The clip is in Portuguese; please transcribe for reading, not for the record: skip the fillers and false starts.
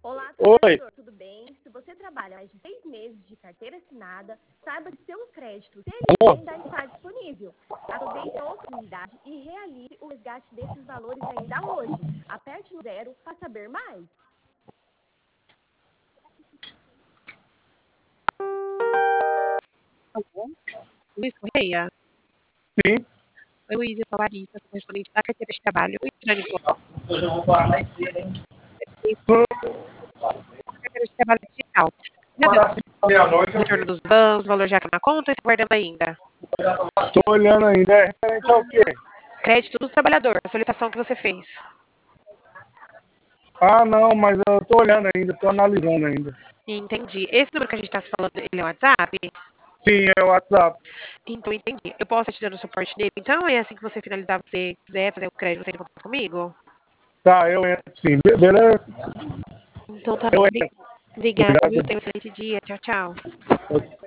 Olá, Oi. trabalhador, tudo bem? Se você trabalha mais de 6 meses de carteira assinada, saiba que seu crédito Alô? ainda está disponível. Aproveite a oportunidade e realize o resgate desses valores ainda hoje. Aperte no zero para saber mais. Alô? Luiz Correia? Sim. Oi, Luiz, eu sou a Larissa, sou correspondente da carteira de trabalho. Oi, Trânsito. Hoje eu vou falar mais cedo, hein? Carteira de trabalho digital. Já viu Meia-noite o retorno dos bans, o valor já caiu na conta ou está guardando ainda? Estou olhando ainda. É referente ao quê? Crédito do trabalhador, a solicitação que você fez. Ah, não, mas eu estou olhando ainda, estou analisando ainda. Entendi. Esse número que a gente está se falando, ele é o WhatsApp? Sim, é o WhatsApp. Então, entendi. Eu posso estar te dando o suporte dele? Então, é assim que você finalizar, você quiser fazer o crédito, você entra em contato comigo? Tá, eu entro sim. Beleza? Então, tá Eu bem. entro. Obrigada, viu? Obrigado. Tenha um excelente dia. Tchau, tchau.